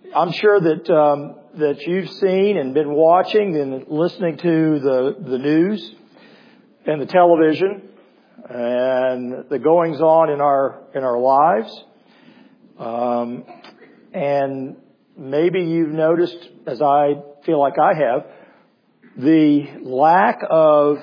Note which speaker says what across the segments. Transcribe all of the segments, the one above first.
Speaker 1: I'm sure that you've seen and been watching and listening to the news and the television and the goings on in our lives. And maybe you've noticed, as I feel like I have, the lack of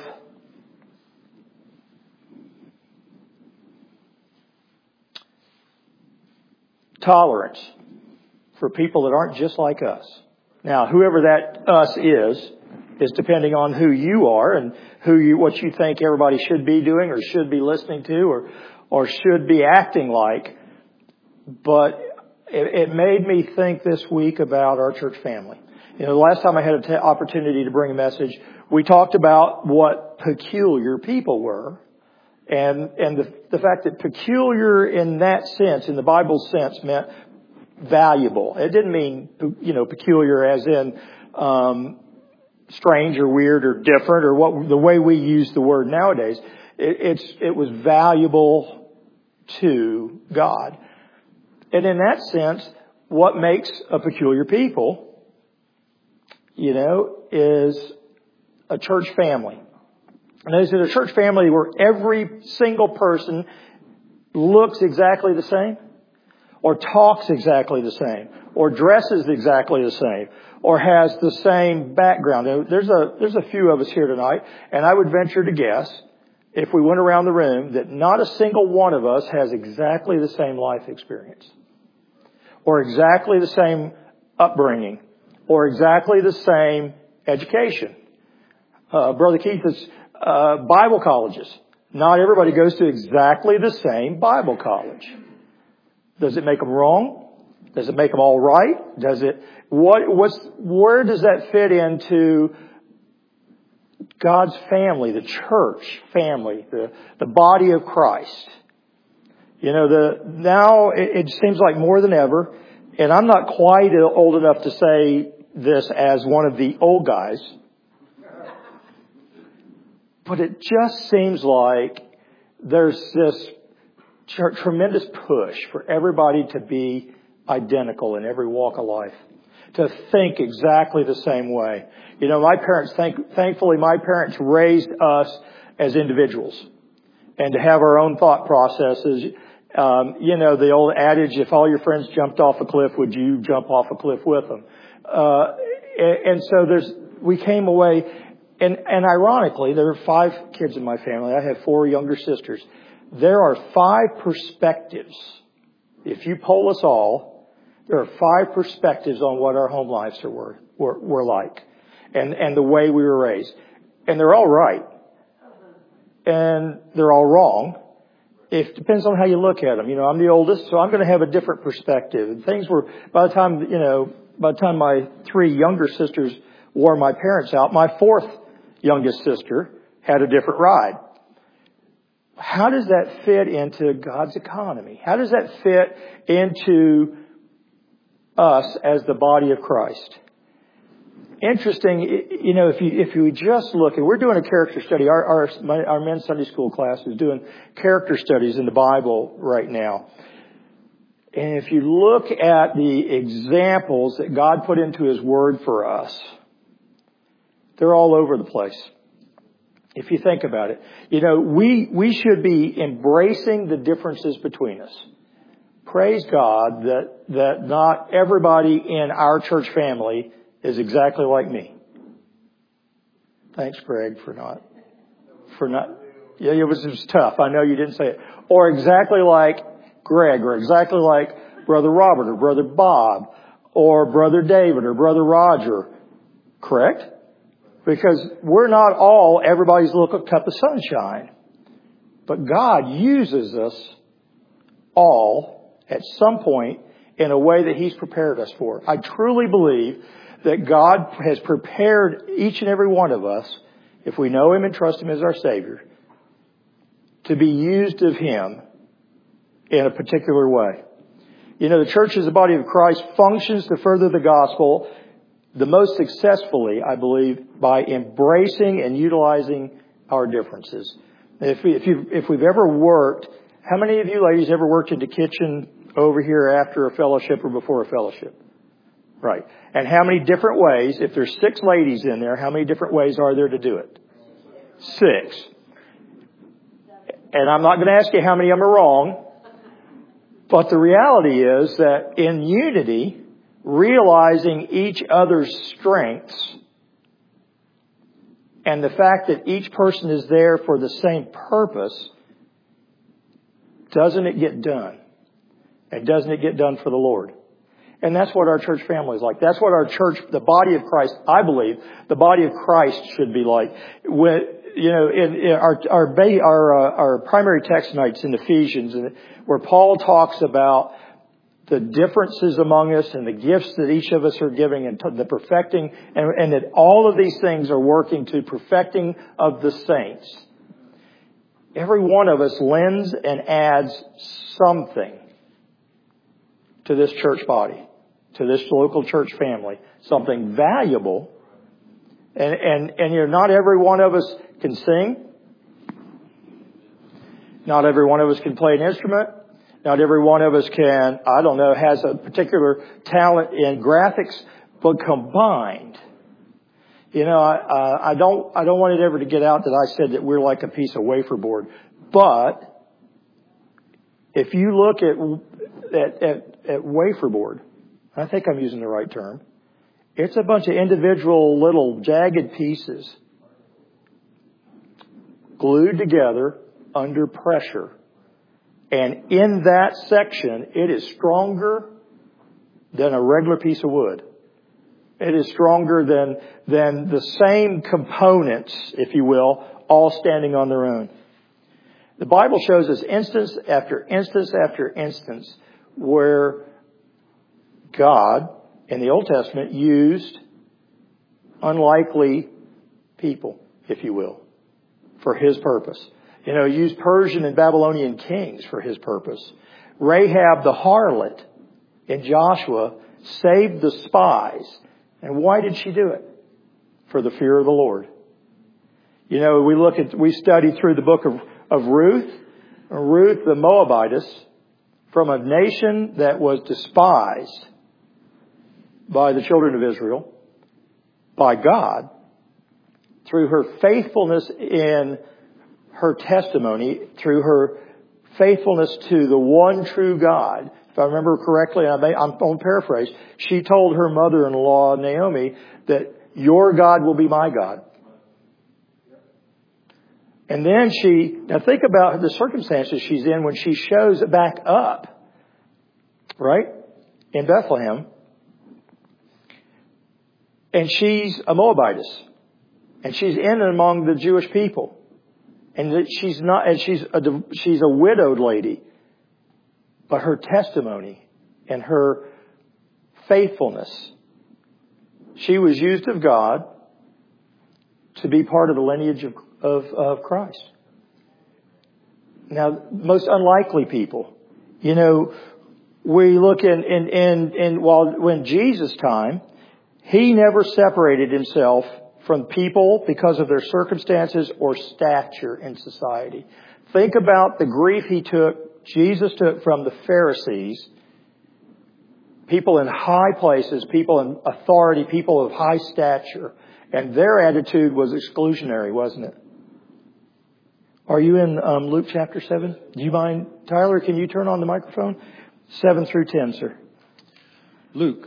Speaker 1: tolerance for people that aren't just like us. Now, whoever that us is depending on who you are and what you think everybody should be doing or should be listening to or should be acting like. But it made me think this week about our church family. You know, the last time I had an opportunity to bring a message, we talked about what peculiar people were. And the fact that peculiar in that sense, in the Bible's sense, meant valuable. It didn't mean, peculiar as in strange or weird or different or the way we use the word nowadays. It was valuable to God. And in that sense, what makes a peculiar people, is a church family. And is it a church family where every single person looks exactly the same? Or talks exactly the same? Or dresses exactly the same? Or has the same background? There's a few of us here tonight, and I would venture to guess, if we went around the room, that not a single one of us has exactly the same life experience. Or exactly the same upbringing. Or exactly the same education. Brother Keith is Bible colleges. Not everybody goes to exactly the same Bible college. Does it make them wrong? Does it make them all right? Where does that fit into God's family, the church family, the body of Christ? Now it seems like more than ever, and I'm not quite old enough to say this as one of the old guys, but it just seems like there's this tremendous push for everybody to be identical in every walk of life, to think exactly the same way. My parents, thankfully, my parents raised us as individuals and to have our own thought processes. The old adage, if all your friends jumped off a cliff, would you jump off a cliff with them? And so we came away, and ironically, there are 5 kids in my family. I have 4 younger sisters. There are 5 perspectives. If you poll us all, there are 5 perspectives on what our home lives were like, and the way we were raised. And they're all right. And they're all wrong. It depends on how you look at them. I'm the oldest, so I'm going to have a different perspective. And things were, by the time my 3 younger sisters wore my parents out, my 4th youngest sister had a different ride. How does that fit into God's economy? How does that fit into us as the body of Christ? Interesting, if you just look, and we're doing a character study. Our men's Sunday school class is doing character studies in the Bible right now. And if you look at the examples that God put into His Word for us, they're all over the place. If you think about it, we should be embracing the differences between us. Praise God that not everybody in our church family is exactly like me. Thanks, Greg, for not. Yeah, it was tough. I know you didn't say it. Or exactly like Greg, or exactly like Brother Robert, or Brother Bob, or Brother David, or Brother Roger. Correct? Because we're not all everybody's little cup of sunshine. But God uses us all at some point in a way that He's prepared us for. I truly believe that God has prepared each and every one of us, if we know Him and trust Him as our Savior, to be used of Him in a particular way. The church as the body of Christ functions to further the gospel the most successfully, I believe, by embracing and utilizing our differences. If we've ever worked, how many of you ladies ever worked in the kitchen over here after a fellowship or before a fellowship? Right. And how many different ways, if there's 6 ladies in there, how many different ways are there to do it? 6. And I'm not going to ask you how many of them are wrong. But the reality is that in unity, realizing each other's strengths and the fact that each person is there for the same purpose, doesn't it get done? And doesn't it get done for the Lord? And that's what our church family is like. That's what our church, the body of Christ, I believe, the body of Christ should be like. When, in our primary text tonight's in Ephesians, where Paul talks about the differences among us and the gifts that each of us are giving and the perfecting, and that all of these things are working to perfecting of the saints. Every one of us lends and adds something to this church body, to this local church family, something valuable. And not every one of us can sing. Not every one of us can play an instrument. Not every one of us can, has a particular talent in graphics, but combined. I don't want it ever to get out that I said that we're like a piece of wafer board. But if you look at wafer board, I think I'm using the right term. It's a bunch of individual little jagged pieces glued together under pressure. And in that section, it is stronger than a regular piece of wood. It is stronger than the same components, if you will, all standing on their own. The Bible shows us instance after instance after instance where God, in the Old Testament, used unlikely people, if you will, for His purpose. He used Persian and Babylonian kings for His purpose. Rahab the harlot in Joshua saved the spies. And why did she do it? For the fear of the Lord. We studied through the book of Ruth. Ruth the Moabitess, from a nation that was despised by the children of Israel, by God, through her faithfulness in her testimony, through her faithfulness to the one true God. If I remember correctly, I'm going to paraphrase, she told her mother-in-law, Naomi, that your God will be my God. And then now think about the circumstances she's in when she shows back up, right, in Bethlehem. And she's a Moabitess. And she's in and among the Jewish people. And she's a widowed lady. But her testimony and her faithfulness, she was used of God to be part of the lineage of Christ. Now, most unlikely people. We look when Jesus' time, He never separated Himself from people because of their circumstances or stature in society. Think about the grief Jesus took from the Pharisees, people in high places, people in authority, people of high stature, and their attitude was exclusionary, wasn't it? Are you in Luke chapter 7? Do you mind, Tyler, can you turn on the microphone? 7 through 10, sir.
Speaker 2: Luke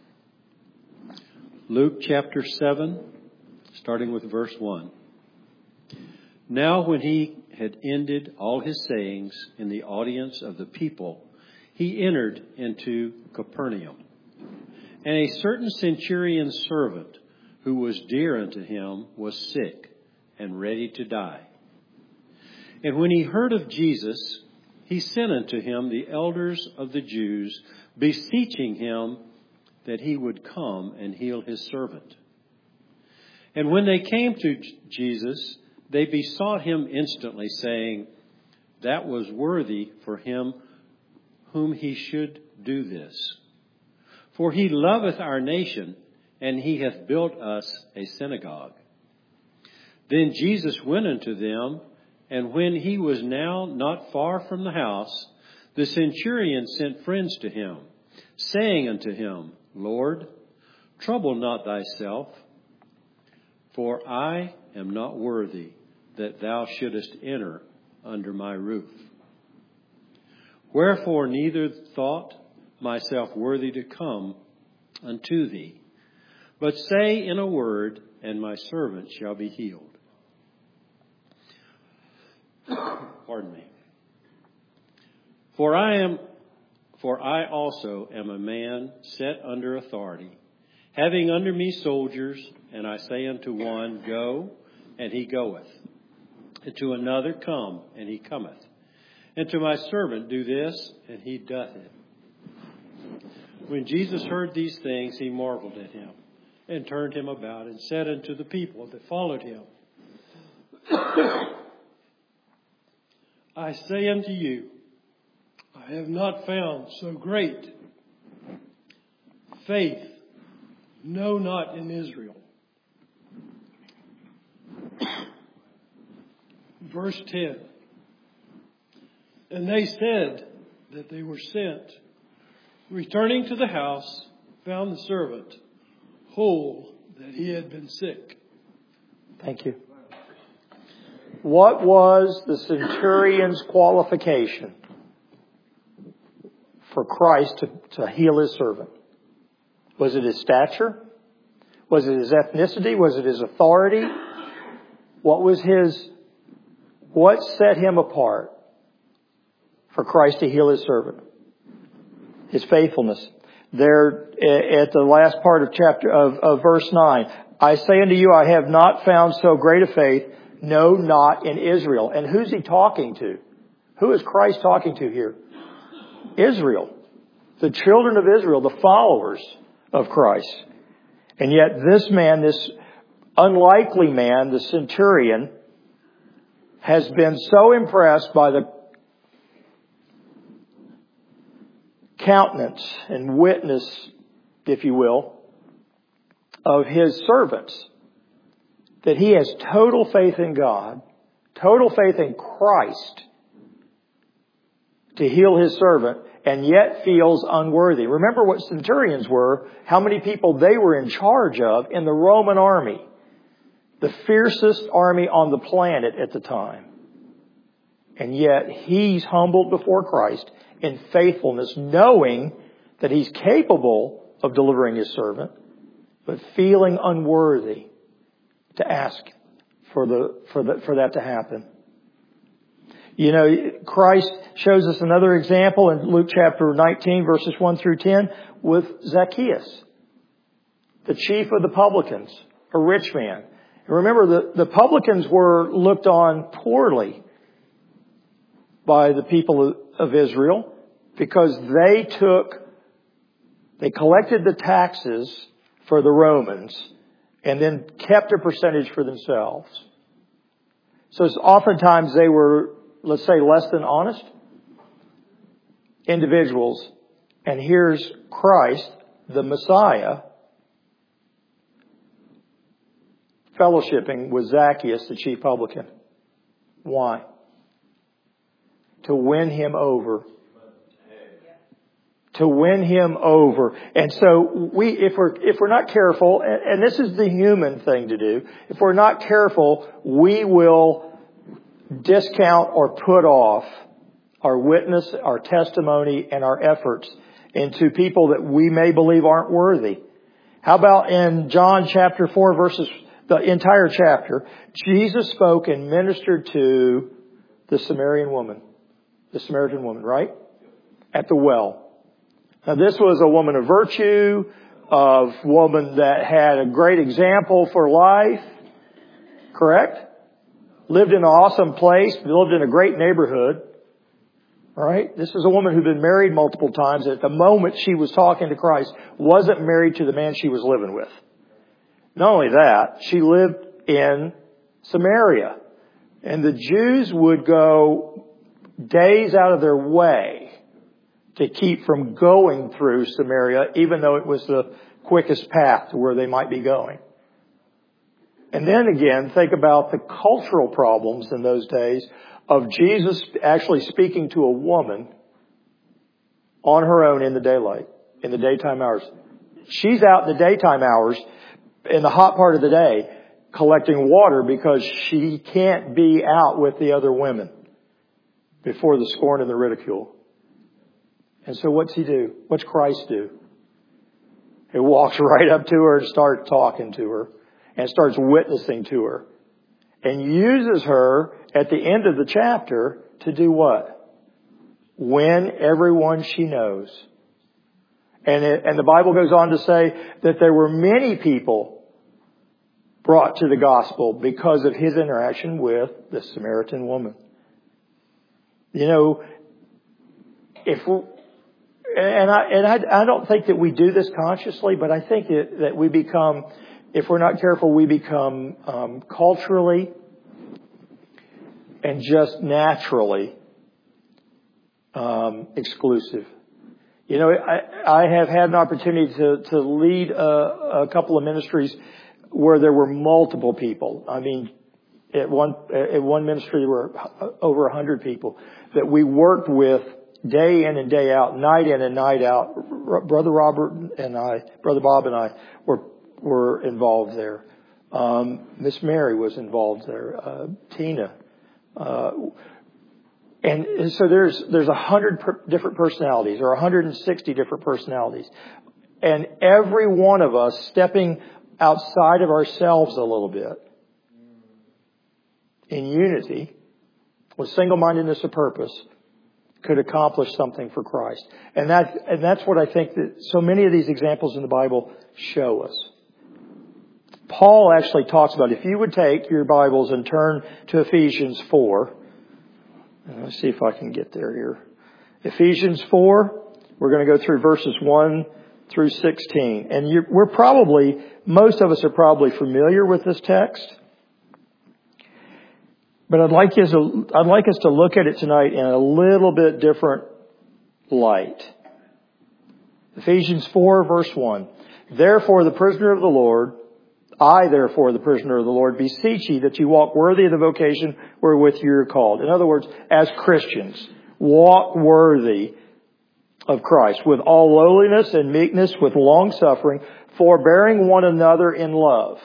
Speaker 2: chapter 7, starting with verse 1. Now when He had ended all His sayings in the audience of the people, He entered into Capernaum. And a certain centurion's servant, who was dear unto Him, was sick and ready to die. And when He heard of Jesus, He sent unto Him the elders of the Jews, beseeching Him that He would come and heal His servant. And when they came to Jesus, they besought Him instantly, saying, that was worthy for Him whom He should do this. For He loveth our nation, and He hath built us a synagogue. Then Jesus went unto them, and when He was now not far from the house, the centurion sent friends to Him, saying unto Him, Lord, Trouble not thyself, for I am not worthy that thou shouldest enter under my roof. Wherefore neither thought myself worthy to come unto thee, but say in a word, and my servant shall be healed. Pardon me. For I also am a man set under authority, having under me soldiers, and I say unto one, Go, and he goeth, and to another, Come, and he cometh, and to my servant, Do this, and he doth it. When Jesus heard these things, he marveled at him, and turned him about, and said unto the people that followed him, I say unto you, I have not found so great faith, no, not in Israel. Verse 10. And they said that they were sent. Returning to the house, found the servant whole, that he had been sick.
Speaker 1: Thank you. What was the centurion's qualification for Christ to heal his servant? Was it his stature? Was it his ethnicity? Was it his authority? What set him apart for Christ to heal his servant? His faithfulness. There at the last part of verse 9, I say unto you, I have not found so great a faith, no, not in Israel. And who's he talking to? Who is Christ talking to here? Israel. The children of Israel, the followers of Christ. And yet this man, this unlikely man, the centurion, has been so impressed by the countenance and witness, if you will, of his servants, that he has total faith in God, total faith in Christ to heal his servant, and yet feels unworthy. Remember what centurions were, how many people they were in charge of in the Roman army, the fiercest army on the planet at the time. And yet he's humbled before Christ in faithfulness, knowing that he's capable of delivering his servant, but feeling unworthy to ask for that to happen. You know, Christ shows us another example in Luke chapter 19, verses 1 through 10, with Zacchaeus, the chief of the publicans, a rich man. And remember, the publicans were looked on poorly by the people of Israel because they collected the taxes for the Romans and then kept a percentage for themselves. So oftentimes they were, let's say, less than honest individuals. And here's Christ, the Messiah, fellowshipping with Zacchaeus, the chief publican. Why? To win him over. To win him over. And so if we're not careful, and this is the human thing to do, if we're not careful, we will discount or put off our witness, our testimony, and our efforts into people that we may believe aren't worthy. How about in John chapter 4 the entire chapter, Jesus spoke and ministered to the Samaritan woman, right? At the well. Now this was a woman of virtue, of woman that had a great example for life. Correct? Lived in an awesome place, lived in a great neighborhood. Right? This is a woman who'd been married multiple times. At the moment she was talking to Christ, wasn't married to the man she was living with. Not only that, she lived in Samaria. And the Jews would go days out of their way to keep from going through Samaria, even though it was the quickest path to where they might be going. And then again, think about the cultural problems in those days of Jesus actually speaking to a woman on her own in the daylight, in the daytime hours. She's out in the daytime hours, in the hot part of the day, collecting water because she can't be out with the other women before the scorn and the ridicule. And so what's he do? What's Christ do? He walks right up to her and starts talking to her and starts witnessing to her and uses her at the end of the chapter to do what? Win everyone she knows. And the Bible goes on to say that there were many people brought to the gospel because of his interaction with the Samaritan woman. You know, I don't think that we do this consciously, but I think that we become, if we're not careful, we become culturally and just naturally exclusive. You know, I have had an opportunity to lead a couple of ministries where there were multiple people. I mean, at one ministry there were over 100 people that we worked with day in and day out, night in and night out. Brother Bob and I were involved there. Miss Mary was involved there. Tina. And so there's 100 different personalities or 160 different personalities. And every one of us stepping outside of ourselves a little bit in unity with single-mindedness of purpose could accomplish something for Christ. And that's what I think that so many of these examples in the Bible show us. Paul actually talks about, if you would take your Bibles and turn to Ephesians 4. Let's see if I can get there here. Ephesians 4, we're going to go through verses 1 through 16. And most of us are probably familiar with this text. But I'd like us to look at it tonight in a little bit different light. Ephesians 4, verse 1. Therefore, the prisoner of the Lord, I, therefore, the prisoner of the Lord, beseech ye that you walk worthy of the vocation wherewith you are called. In other words, as Christians, walk worthy of Christ, with all lowliness and meekness, with long suffering, forbearing one another in love.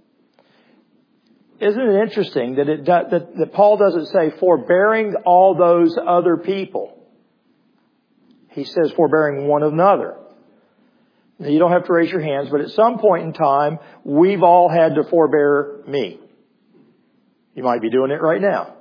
Speaker 1: Isn't it interesting that Paul doesn't say forbearing all those other people? He says forbearing one another. Now, you don't have to raise your hands, but at some point in time, we've all had to forbear me. You might be doing it right now.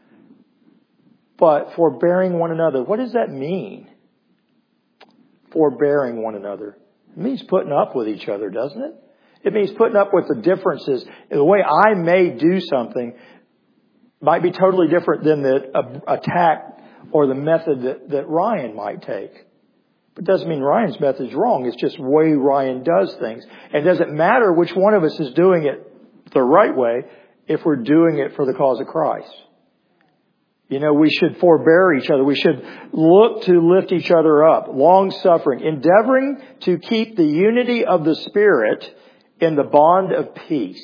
Speaker 1: But forbearing one another, what does that mean? Forbearing one another. It means putting up with each other, doesn't it? It means putting up with the differences. The way I may do something might be totally different than the attack or the method that Ryan might take. It doesn't mean Ryan's method is wrong. It's just the way Ryan does things. And it doesn't matter which one of us is doing it the right way if we're doing it for the cause of Christ. You know, we should forbear each other. We should look to lift each other up. Long suffering. Endeavoring to keep the unity of the Spirit in the bond of peace.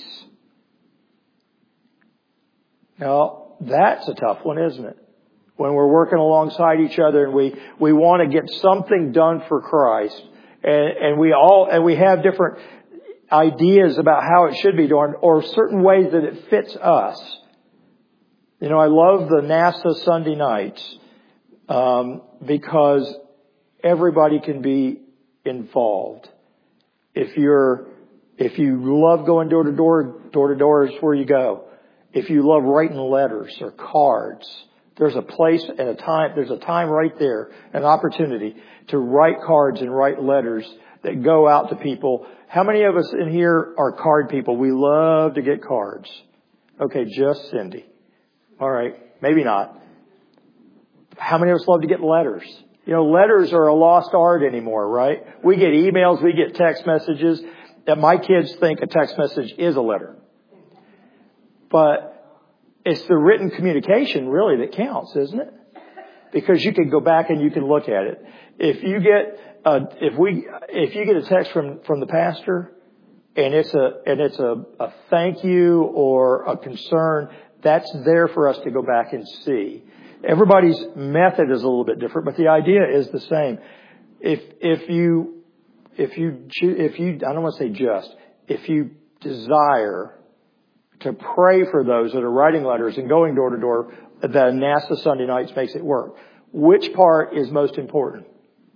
Speaker 1: Now, that's a tough one, isn't it? When we're working alongside each other and we want to get something done for Christ, and we have different ideas about how it should be done or certain ways that it fits us. You know, I love the NASA Sunday nights because everybody can be involved. If you love going door to door is where you go. If you love writing letters or cards, there's a place and a time, there's a time right there, an opportunity to write cards and write letters that go out to people. How many of us in here are card people? We love to get cards. Okay, just Cindy. All right, maybe not. How many of us love to get letters? You know, letters are a lost art anymore, right? We get emails, we get text messages. That my kids think a text message is a letter. But it's the written communication really that counts, isn't it? Because you can go back and you can look at it. If you get a text from the pastor and it's a thank you or a concern, that's there for us to go back and see. Everybody's method is a little bit different, but the idea is the same. If if you, I don't want to say just, if you desire to pray for those that are writing letters and going door to door, the NASA Sunday nights makes it work. Which part is most important?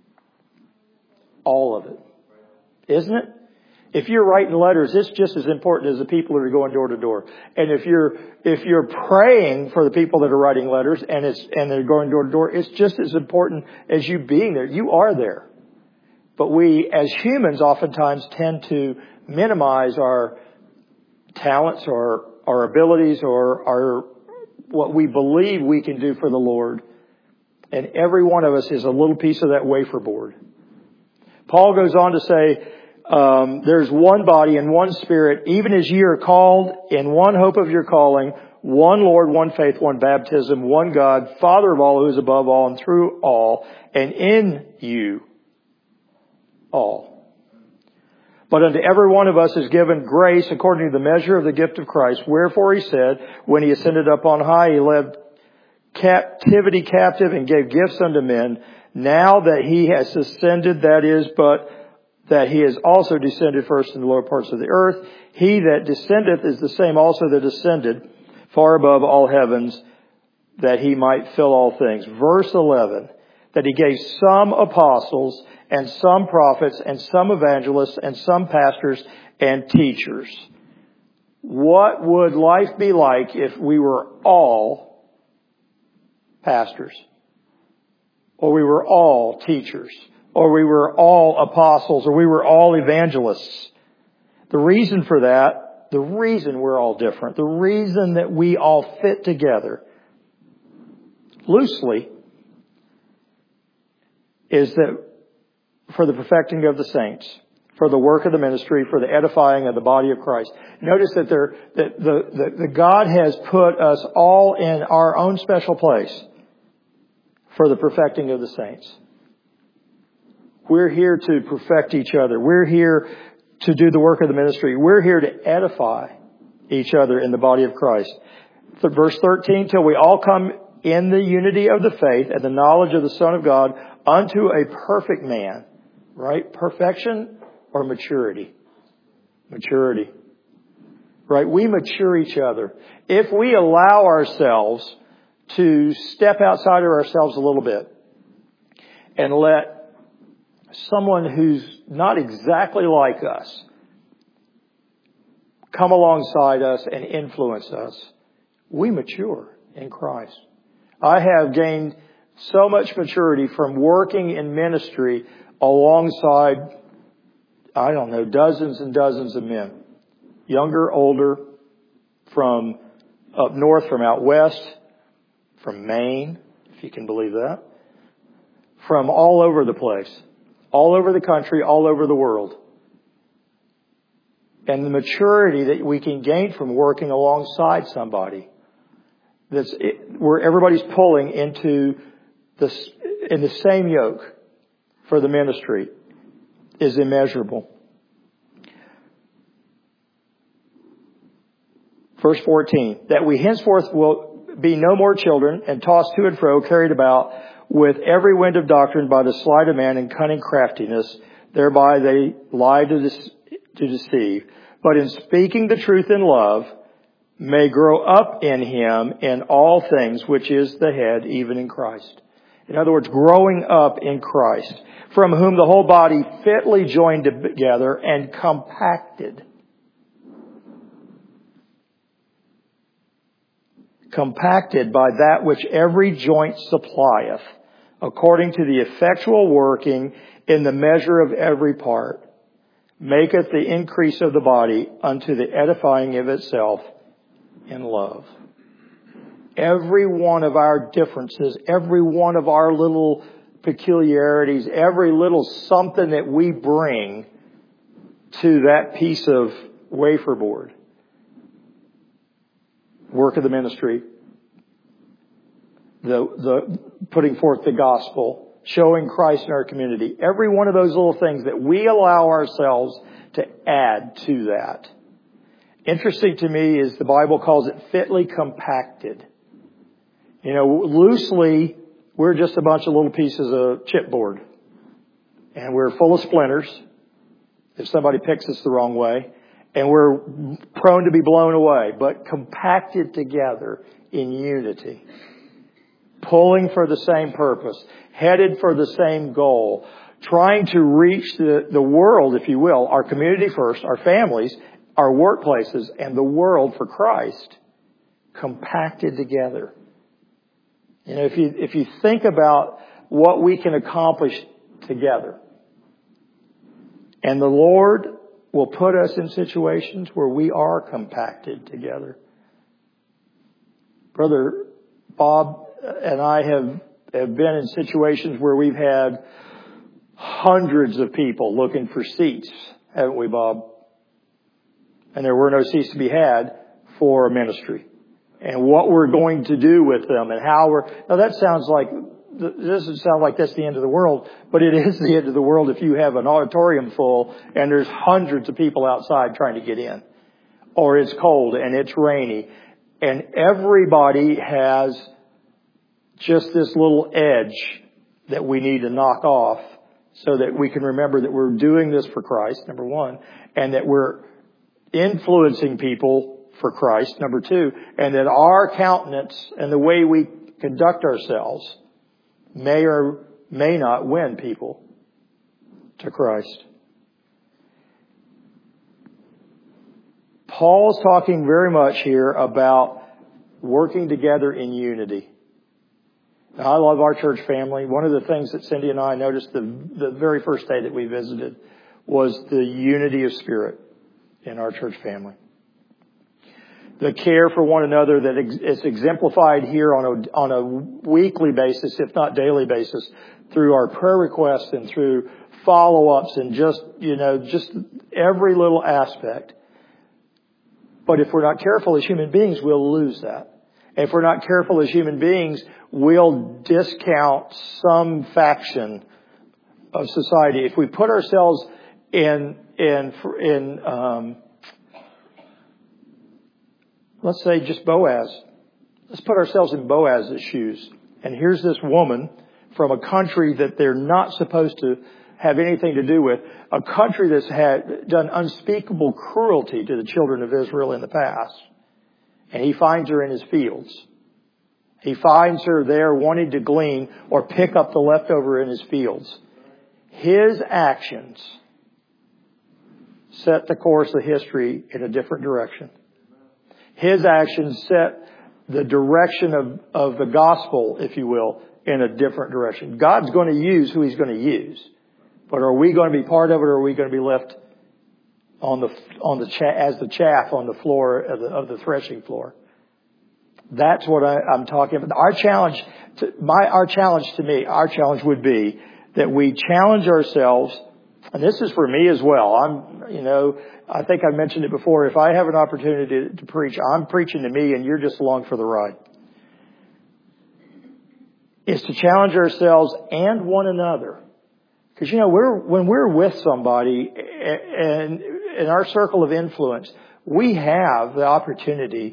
Speaker 1: All of it. Isn't it? If you're writing letters, it's just as important as the people that are going door to door. And if you're praying for the people that are writing letters and they're going door to door, it's just as important as you being there. You are there. But we, as humans, oftentimes tend to minimize our talents or our abilities or our what we believe we can do for the Lord. And every one of us is a little piece of that wafer board. Paul goes on to say, there's one body and one Spirit, even as ye are called in one hope of your calling, one Lord, one faith, one baptism, one God, Father of all, who is above all and through all, and in you all. But unto every one of us is given grace according to the measure of the gift of Christ. Wherefore he said, when he ascended up on high, he led captivity captive and gave gifts unto men. Now that he has ascended, that is, but that he has also descended first in the lower parts of the earth. He that descendeth is the same also that ascended far above all heavens, that he might fill all things. Verse 11, that he gave some apostles and some prophets and some evangelists and some pastors and teachers. What would life be like if we were all pastors? Or we were all teachers? Or we were all apostles? Or we were all evangelists? The reason for that, the reason we're all different, the reason that we all fit together loosely is that for the perfecting of the saints, for the work of the ministry, for the edifying of the body of Christ. Notice that the God has put us all in our own special place for the perfecting of the saints. We're here to perfect each other. We're here to do the work of the ministry. We're here to edify each other in the body of Christ. Verse 13, till we all come in the unity of the faith and the knowledge of the Son of God unto a perfect man. Right? Perfection or maturity? Maturity. Right? We mature each other. If we allow ourselves to step outside of ourselves a little bit and let someone who's not exactly like us come alongside us and influence us, we mature in Christ. I have gained so much maturity from working in ministry alongside, I don't know, dozens and dozens of men. Younger, older, from up north, from out west, from Maine, if you can believe that. From all over the place. All over the country, all over the world. And the maturity that we can gain from working alongside somebody. Where everybody's pulling in the same yoke for the ministry is immeasurable. Verse 14, that we henceforth will be no more children and tossed to and fro, carried about with every wind of doctrine by the sleight of man and cunning craftiness. Thereby they lie to deceive. But in speaking the truth in love, may grow up in him in all things, which is the head, even in Christ. In other words, growing up in Christ, from whom the whole body fitly joined together and compacted by that which every joint supplieth, according to the effectual working in the measure of every part, maketh the increase of the body unto the edifying of itself in love. Every one of our differences, every one of our little peculiarities, every little something that we bring to that piece of wafer board, work of the ministry, the putting forth the gospel, showing Christ in our community, every one of those little things that we allow ourselves to add to that. Interesting to me is the Bible calls it fitly compacted. You know, loosely, we're just a bunch of little pieces of chipboard. And we're full of splinters. if somebody picks us the wrong way, and we're prone to be blown away, but compacted together in unity, pulling for the same purpose, headed for the same goal, trying to reach the world, if you will, our community first, our families, our workplaces, and the world for Christ, compacted together. You know, if you think about what we can accomplish together, and the Lord will put us in situations where we are compacted together. Brother Bob and I have been in situations where we've had hundreds of people looking for seats, haven't we, Bob? And there were no seats to be had for a ministry. And what we're going to do with them and how now that doesn't sound like that's the end of the world, but it is the end of the world if you have an auditorium full and there's hundreds of people outside trying to get in. Or it's cold and it's rainy. And everybody has just this little edge that we need to knock off so that we can remember that we're doing this for Christ, number one, and that we're influencing people for Christ, number two, and that our countenance and the way we conduct ourselves may or may not win people to Christ. Paul's talking very much here about working together in unity. Now, I love our church family. One of the things that Cindy and I noticed the very first day that we visited was the unity of spirit in our church family. The care for one another that is exemplified here on a weekly basis, if not daily basis, through our prayer requests and through follow-ups and just every little aspect. But if we're not careful as human beings, we'll lose that. If we're not careful as human beings, we'll discount some faction of society. If we put ourselves let's say just Boaz. Let's put ourselves in Boaz's shoes. And here's this woman from a country that they're not supposed to have anything to do with, a country that's had done unspeakable cruelty to the children of Israel in the past. And he finds her in his fields. He finds her there wanting to glean or pick up the leftover in his fields. His actions set the course of history in a different direction. His actions set the direction of the gospel, if you will, in a different direction. God's going to use who He's going to use. But are we going to be part of it, or are we going to be left as the chaff on the floor of the threshing floor? That's what I'm talking about. Our challenge would be that we challenge ourselves, and this is for me as well. I think I mentioned it before. If I have an opportunity to preach, I'm preaching to me and you're just along for the ride. Is to challenge ourselves and one another. Because, when we're with somebody and in our circle of influence, we have the opportunity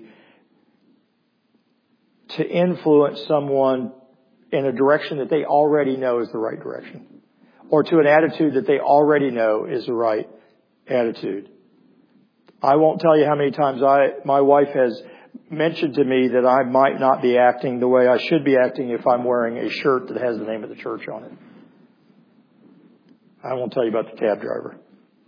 Speaker 1: to influence someone in a direction that they already know is the right direction. Or to an attitude that they already know is the right attitude. I won't tell you how many times my wife has mentioned to me that I might not be acting the way I should be acting if I'm wearing a shirt that has the name of the church on it. I won't tell you about the cab driver.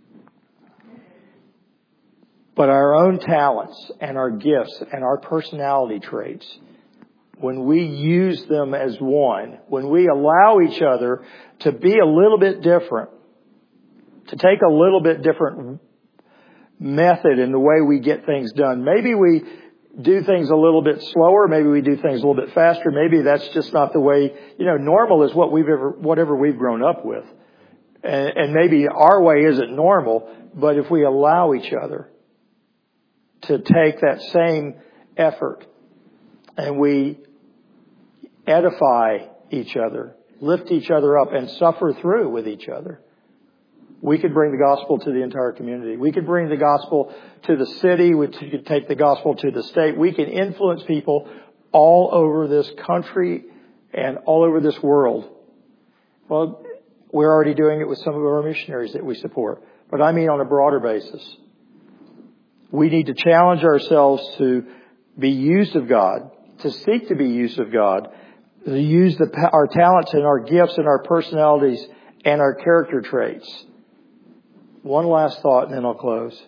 Speaker 1: But our own talents and our gifts and our personality traits, when we use them as one, when we allow each other to be a little bit different, to take a little bit different method in the way we get things done. Maybe we do things a little bit slower. Maybe we do things a little bit faster. Maybe that's just not the way, normal is whatever we've grown up with. And maybe our way isn't normal, but if we allow each other to take that same effort and we edify each other, lift each other up, and suffer through with each other, we could bring the gospel to the entire community. We could bring the gospel to the city. We could take the gospel to the state. We can influence people all over this country and all over this world. Well, we're already doing it with some of our missionaries that we support. but I mean on a broader basis. We need to challenge ourselves to be used of God, to seek to be used of God, to use our talents and our gifts and our personalities and our character traits. One last thought and then I'll close.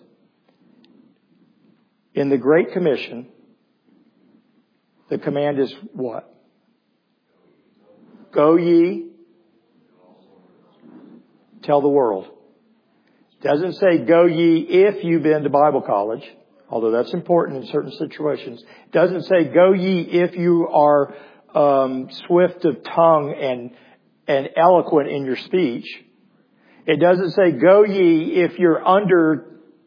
Speaker 1: In the Great Commission, the command is what? Go ye, tell the world. It doesn't say go ye if you've been to Bible college, although that's important in certain situations. It doesn't say go ye if you are swift of tongue and eloquent in your speech. It doesn't say go ye if you're under,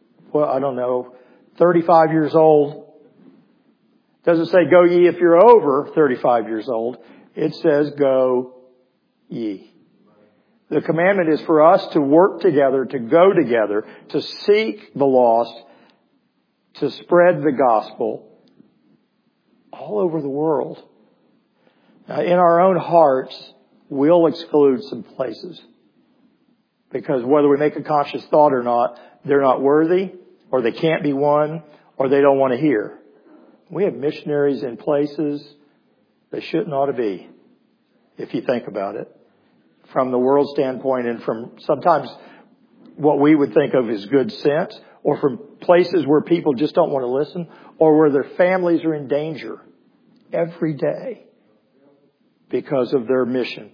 Speaker 1: 35 years old. It doesn't say go ye if you're over 35 years old. It says go ye. The commandment is for us to work together, to go together, to seek the lost, to spread the gospel all over the world. Now, in our own hearts, we'll exclude some places. Because whether we make a conscious thought or not, they're not worthy, or they can't be won, or they don't want to hear. We have missionaries in places they shouldn't ought to be, if you think about it. From the world standpoint and from sometimes what we would think of as good sense, or from places where people just don't want to listen, or where their families are in danger every day because of their mission.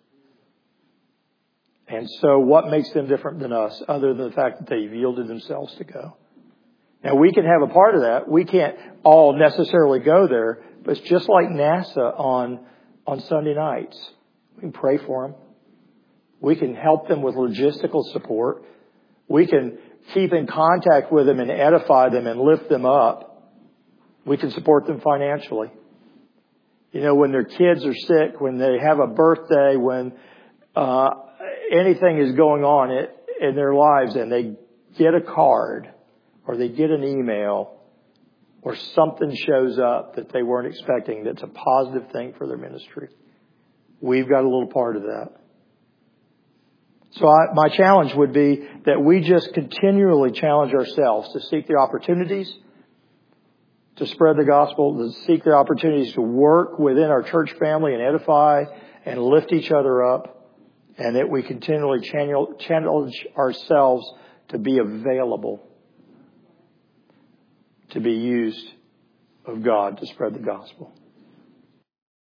Speaker 1: And so what makes them different than us other than the fact that they've yielded themselves to go? Now we can have a part of that. We can't all necessarily go there, but it's just like NASA on Sunday nights. We can pray for them. We can help them with logistical support. We can keep in contact with them and edify them and lift them up. We can support them financially. You know, when their kids are sick, when they have a birthday, when anything is going on in their lives and they get a card or they get an email or something shows up that they weren't expecting that's a positive thing for their ministry. We've got a little part of that. So my challenge would be that we just continually challenge ourselves to seek the opportunities to spread the gospel, to seek the opportunities to work within our church family and edify and lift each other up, and that we continually challenge ourselves to be available, to be used of God to spread the gospel.